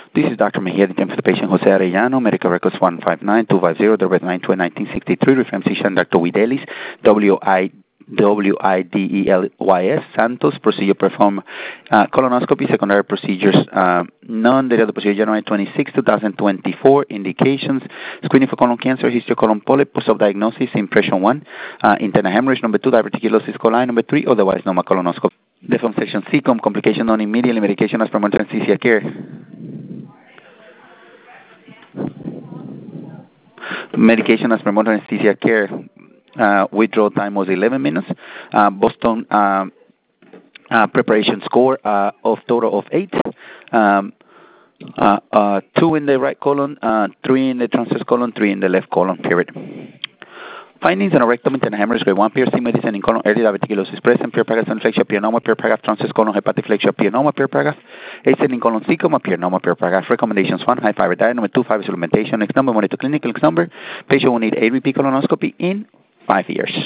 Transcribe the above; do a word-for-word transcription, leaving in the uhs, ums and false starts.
This is Doctor Mejia, the for the patient Jose Arellano, medical records one five nine two five zero, the red nine two nineteen sixty-three, reference physician Doctor Widelis, W I W I D E L Y S, Santos, procedure perform uh, colonoscopy, secondary procedures, uh, none, date of the procedure January twenty-sixth, twenty twenty-four, indications, screening for colon cancer, history of colon polyp, post-diagnosis, impression one, uh, internal hemorrhage, number two, diverticulosis coli, number three, otherwise normal colonoscopy. The from section C, com, complication non immediately, medication as per monitoring anesthesia care. Medication as per monitoring anesthesia care. Uh, withdrawal time was eleven minutes. Uh, Boston uh, uh, preparation score uh, of total of eight. Um, uh, uh, two in the right colon, uh, three in the transverse colon, three in the left colon, period. Findings on a rectum internal hemorrhage, grade one, P R C medicine in colon early diverticulosis present, pure paragraph inflection, pionoma, pure paragraph transverse colon hepatic flexion, pionoma, pure paragraph, A C in colon cecoma, pionoma, pure paragraph. Recommendations: one, high fiber diet, number two, fiber supplementation, next number, monitor clinical, next number, patient will need a repeat colonoscopy in five years.